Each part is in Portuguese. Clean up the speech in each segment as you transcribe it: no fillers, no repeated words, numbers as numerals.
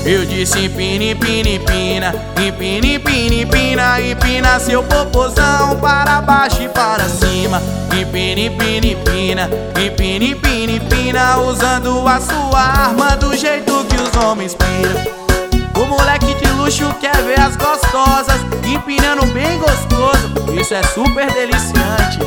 Eu disse empina, empina, empina, empina, empina, empina, empina seu popozão para baixo e para cima. Empina, empina, empina, empina, empina, empina, usando a sua arma do jeito que os homens piram. O moleque de luxo quer ver as gostosas empinando bem gostoso, isso é super deliciante.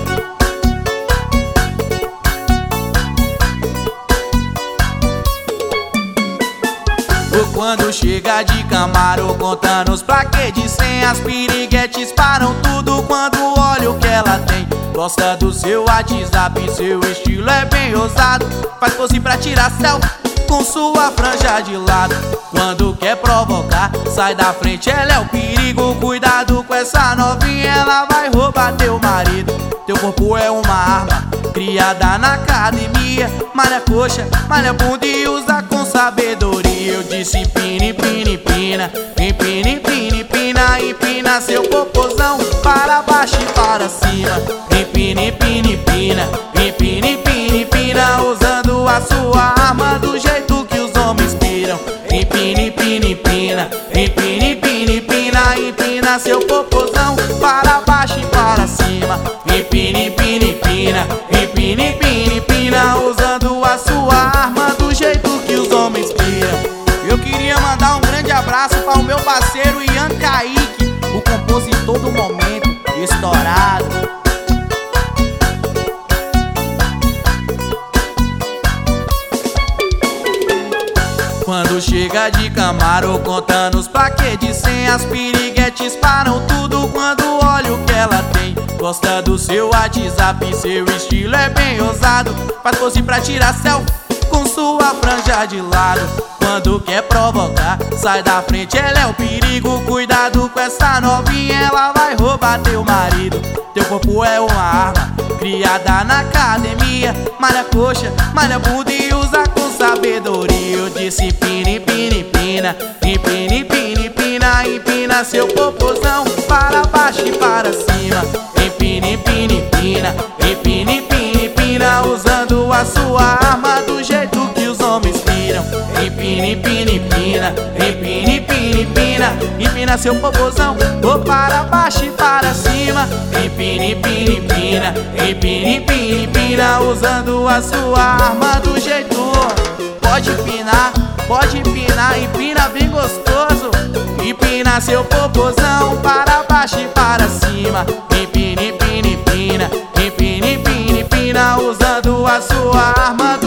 Quando chega de Camaro contando os plaquês de 100, as piriguetes param tudo quando olha o que ela tem. Gosta do seu WhatsApp, seu estilo é bem ousado, faz pose pra tirar selfie com sua franja de lado. Quando quer provocar, sai da frente, ela é o perigo. Cuidado com essa novinha, ela vai roubar teu marido. Teu corpo é uma arma, criada na academia. Malha coxa, malha bunda e usa com sabedoria. Eu disse empina, empina, empina, empina, empina, empina, empina seu popozão para baixo e para cima. Empina, empina, empina, empina, empina, empina, usando a sua arma do jeito que os homens piram. Empina, empina, empina, empina, empina, empina, empina seu popozão para baixo e para cima. Empina, empina, empina, empina, empina, empina, usando a sua arma do jeito que os homens piram. Eu queria mandar um grande abraço para o meu parceiro Ian Kaique, o compositor do momento, estourado. Quando chega de Camaro contando os plaquês de 100, as piriguetes param tudo quando olha o que ela tem. Gosta do seu WhatsApp, seu estilo é bem ousado, faz pose pra tirar selfie com sua franja de lado. Quando quer provocar, sai da frente, ela é o perigo. Cuidado com essa novinha, ela vai roubar teu marido. Teu corpo é uma arma, criada na academia. Malha coxa, malha bunda e usa com sabedoria. Eu disse empina, empina, empina, empina, empina, empina, empina seu popozão para baixo e para cima. Empina, empina, empina, empina, empina, empina, usando a sua arma do jeito que os homens piram. Empina, empina, empina, empina, empina, empina, empina seu popozão para baixo e para cima. Empina, empina, empina, empina, empina, empina, usando a sua arma do jeito. Pode empinar, empina bem gostoso. Empina seu popozão para baixo e para cima. Empina, empina, empina, empina, empina, empina, usando a sua arma